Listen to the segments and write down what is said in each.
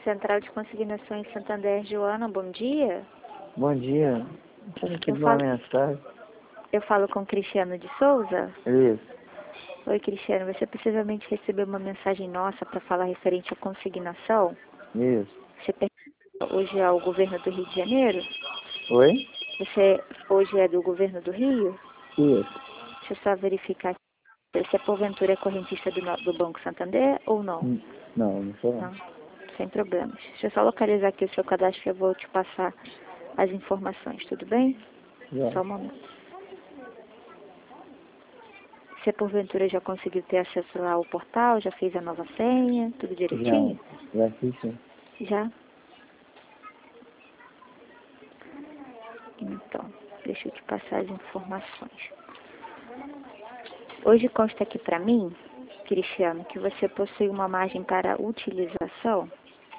Central de Consignação em Santander, Joana, bom dia. Bom dia. Tinha aqui Eu uma falo- mensagem. Eu falo com Cristiano de Souza. Isso. Oi, Cristiano, você possivelmente recebeu uma mensagem nossa para falar referente à consignação? Isso. Você pertence hoje ao governo do Rio de Janeiro? Oi? Você hoje é do governo do Rio? Isso. Deixa eu só verificar aqui. Você porventura é correntista do Banco Santander ou não? Não, não sou Não, não. sem problemas. Deixa eu só localizar aqui o seu cadastro que eu vou te passar as informações, tudo bem? Já. Só um momento. Você porventura já conseguiu ter acesso lá ao portal? Já fez a nova senha? Tudo direitinho? Já fiz sim. Já? Então, deixa eu te passar as informações. Hoje consta aqui para mim, Cristiano, que você possui uma margem para utilização.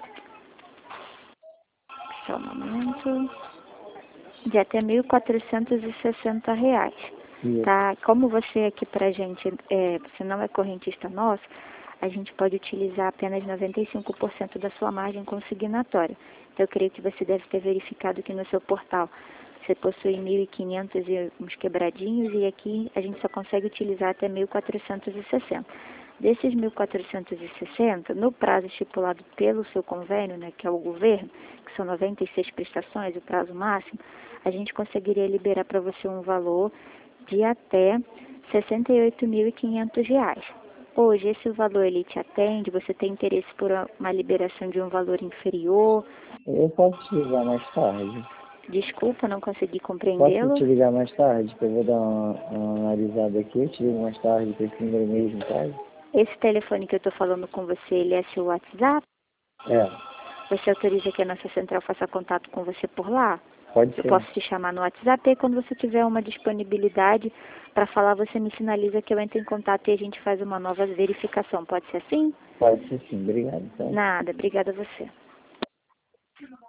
Só um momento. De até R$ 1.460. Isso. Tá? Como você aqui pra gente, você não é correntista nosso, a gente pode utilizar apenas 95% da sua margem consignatória. Então, eu creio que você deve ter verificado que no seu portal você possui 1.500 e uns quebradinhos e aqui a gente só consegue utilizar até 1.460. Desses 1.460, no prazo estipulado pelo seu convênio, né, que é o governo, que são 96 prestações, o prazo máximo, a gente conseguiria liberar para você um valor de até R$ 68.500. Hoje, esse valor ele te atende? Você tem interesse por uma liberação de um valor inferior? Eu posso te ligar mais tarde. Desculpa, não consegui Posso compreendê-lo. te ligar mais tarde, que eu vou dar uma analisada aqui. Eu te ligo mais tarde, com esse número mesmo, tá? Esse telefone que eu estou falando com você, ele é seu WhatsApp? É, Você autoriza que a nossa central faça contato com você por lá? pode Eu ser. posso te chamar no WhatsApp e quando você tiver uma disponibilidade para falar, você me sinaliza que eu entro em contato e a gente faz uma nova verificação. Pode ser assim? Pode ser sim. Obrigado, tá? Nada, obrigada a você.